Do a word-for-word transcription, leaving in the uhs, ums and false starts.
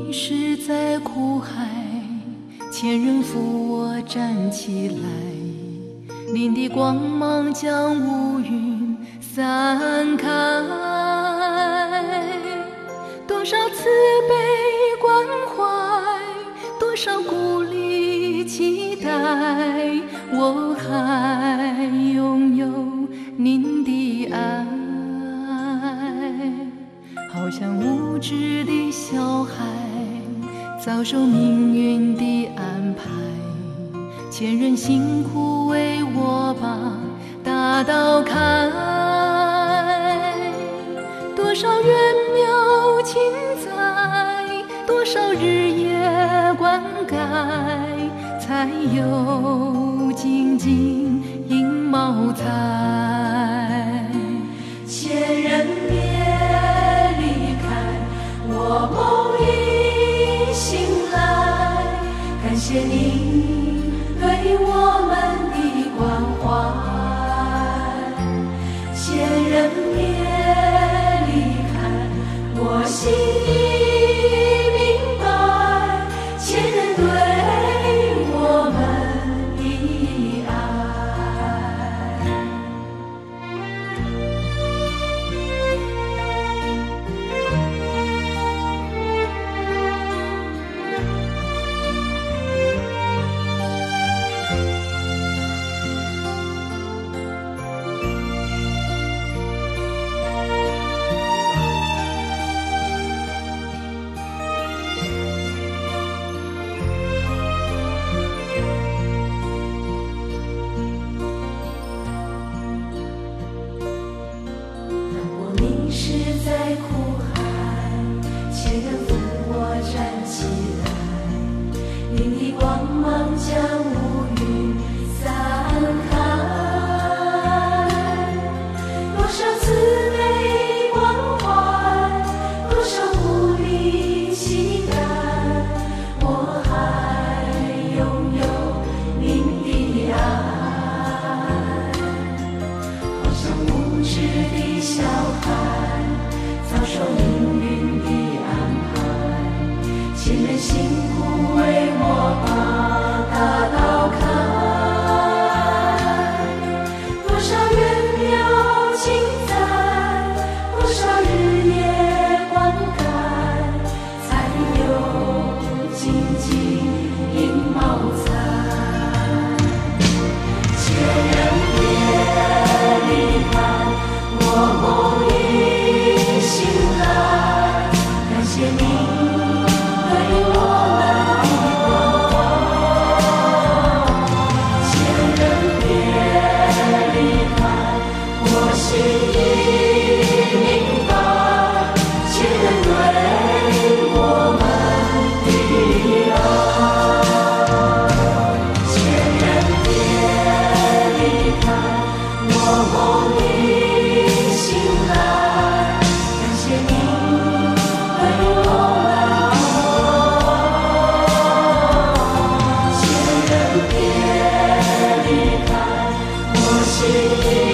迷失在苦海，前人扶我站起来，您的光芒将乌云散开。多少慈悲关怀，多少鼓励期待，我还拥有您的爱。好像无知的小孩，遭受命运的安排，前人辛苦为我把大道开。多少缘苗情栽，多少日夜灌溉，才有静静迎茂彩。 前人别离开，我梦已醒来，感谢您对我们的关怀。前人别离开，我心已明白，前人对我们的爱。是在苦海，前人扶我站起来，您的光芒将乌云散开。多少慈悲关怀，多少鼓励期待，我还拥有您的爱。好像无知的小孩，遭受命运的安排，前人辛苦为我把大道开。多少缘苗情栽，多少日夜灌溉，才有静静迎茂彩。前人别离开，我梦已醒来，感谢您对我们的关怀。前人别离开，我心已明白，前人对我们的爱。前人别离开，我梦已醒来，感谢您对我们的前人别离开，我心